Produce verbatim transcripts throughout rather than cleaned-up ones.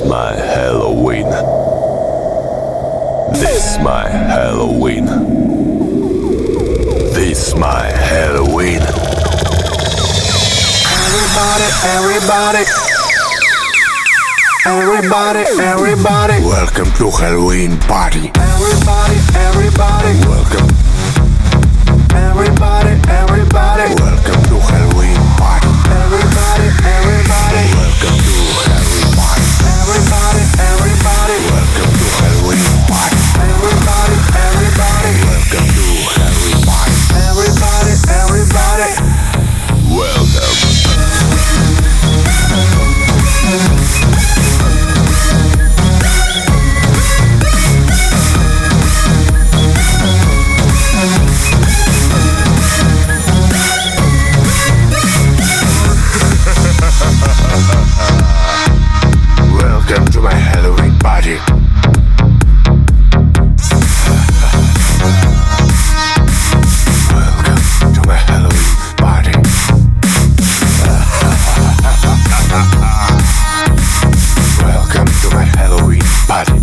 my Halloween. This my Halloween. This my Halloween. Everybody, everybody. Everybody, everybody. Welcome to Halloween party. Everybody, everybody. Welcome. Everybody, everybody. Welcome to Halloween party. Everybody, everybody. Welcome to Halloween party. Everybody, everybody. Welcome to Halloween party. Everybody, everybody. Welcome to Halloween party. Everybody, everybody. Welcome. Welcome to my Halloween party. Welcome to my Halloween party. Welcome to my Halloween party.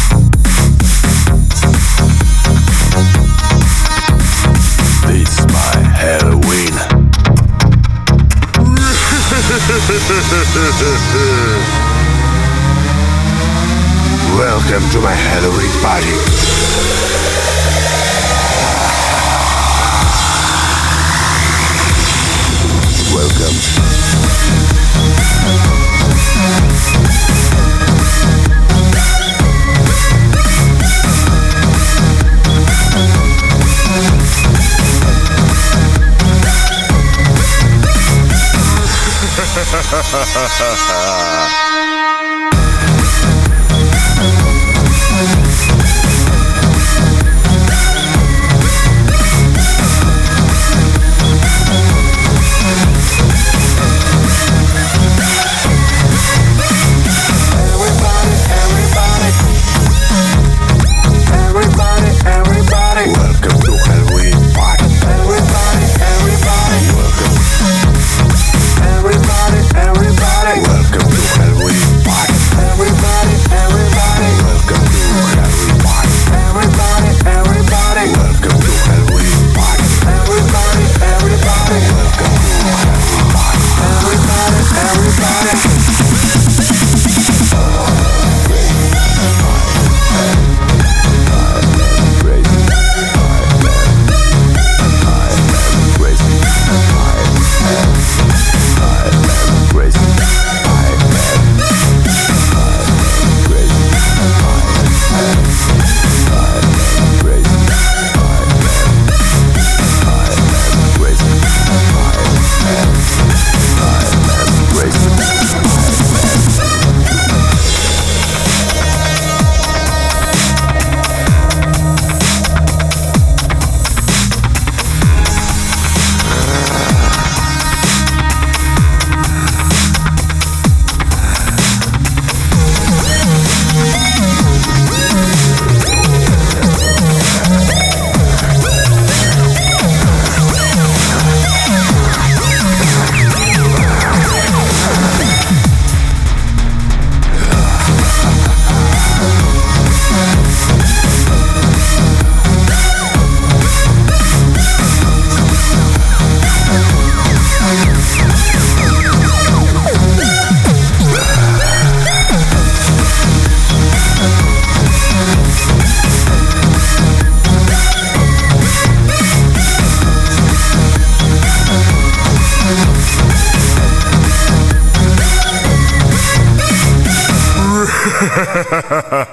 This my Halloween. Welcome to my Halloween party. Welcome. Everybody, everybody. Welcome to Halloween party. Everybody, everybody. Welcome. Everybody, everybody. Welcome to Halloween party. Everybody, everybody. Welcome to Halloween party. Everybody, everybody. Welcome to Halloween party. Everybody, everybody. Welcome to Halloween party. Everybody, everybody. Ha ha ha ha!